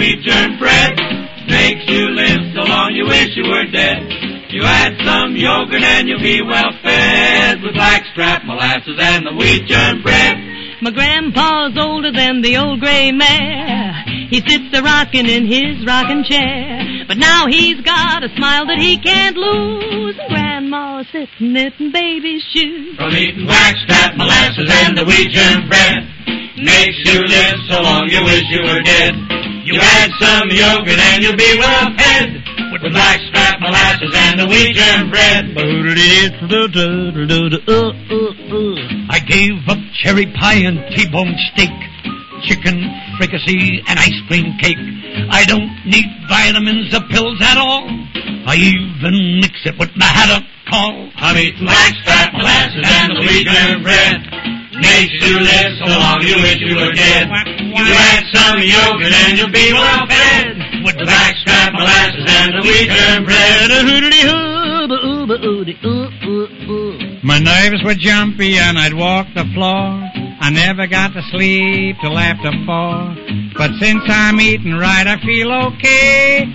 wheat germ bread. Makes you live so long you wish you were dead. You add some yogurt and you'll be well fed with blackstrap molasses and the wheat germ bread. My grandpa's older than the old gray mare. He sits a-rockin' in his rocking chair. But now he's got a smile that he can't lose. Grandma's sitting knitting baby's shoes. From eating blackstrap molasses and the wheat germ bread. Makes you live so long you wish you were dead. You add some yogurt and you'll be well fed with blackstrap molasses and the wheat germ bread. I gave up cherry pie and T-bone steak, chicken fricassee and ice cream cake. I don't need vitamins or pills at all. I even mix it with my haddock call. I'm eating blackstrap molasses and the wheat germ bread. Makes you live so long you wish you were dead. You add some yogurt and you'll be well fed with the blackstrap molasses and the wheat germ bread. My nerves were jumpy and I'd walk the floor. I never got to sleep till after 4. But since I'm eating right, I feel okay.